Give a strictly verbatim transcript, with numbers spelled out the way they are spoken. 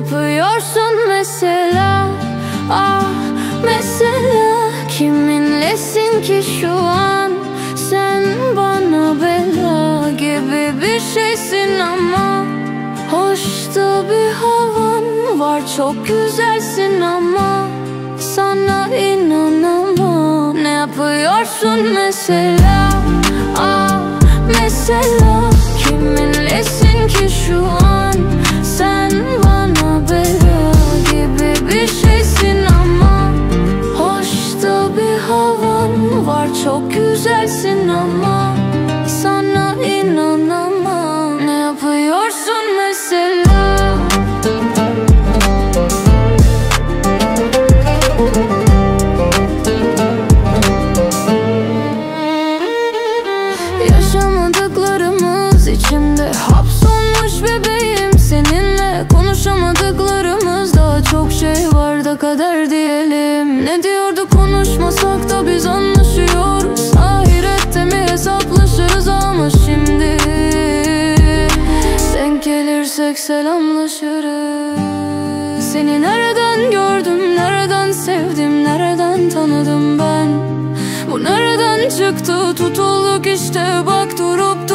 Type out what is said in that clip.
yapıyorsun mesela? Ah mesela kiminlesin ki şu an? Sen bana bela gibi bir şeysin ama hoş da bir havan var, çok güzelsin ama sana inanamam. Ne yapıyorsun mesela? Ah mesela kiminlesin ki şu an? Sen bana bela gibi bir şeysin ama hoş da bir havan var, çok güzelsin ama sana inanamam. Ne yapıyorsun mesela? Yaşamadıklarımız içimde hapsolmuş bebeğim. Seninle konuşamadıklarımız daha çok şey var da kader diyelim. Ne diyordu konuşmasak da biz anlaşıyoruz. Ahirette mi hesaplaşırız ama şimdi denk gelirsek selamlaşırız. Seni nereden gördüm, nereden sevdim, nereden tanıdım ben? Bu nereden çıktı, tutulduk işte bak durup